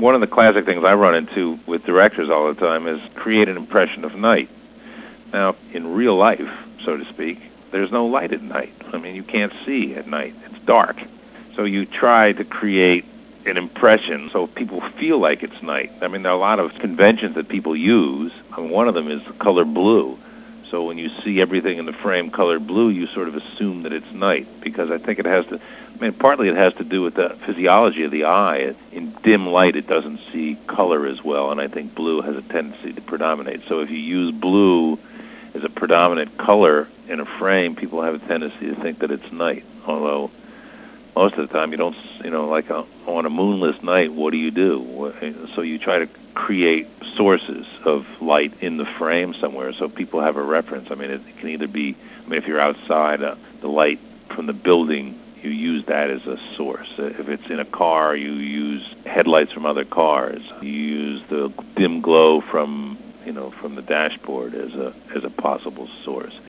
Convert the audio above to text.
one of the classic things I run into with directors all the time is create an impression of night. Now, in real life, so to speak, there's no light at night. I mean, you can't see at night. It's dark. So you try to create an impression so people feel like it's night. I mean, there are a lot of conventions that people use, and one of them is the color blue. So when you see everything in the frame colored blue, you sort of assume that it's night, because I think it has to, I mean, partly it has to do with the physiology of the eye. In dim light, it doesn't see color as well, and I think blue has a tendency to predominate. So if you use blue as a predominant color in a frame, people have a tendency to think that it's night, although most of the time you don't, like on a moonless night, what do? So you try to create sources of light in the frame somewhere so people have a reference. I mean, it can either be, if you're outside, the light from the building, you use that as a source. If it's in a car, you use headlights from other cars. You use the dim glow from the dashboard as a possible source.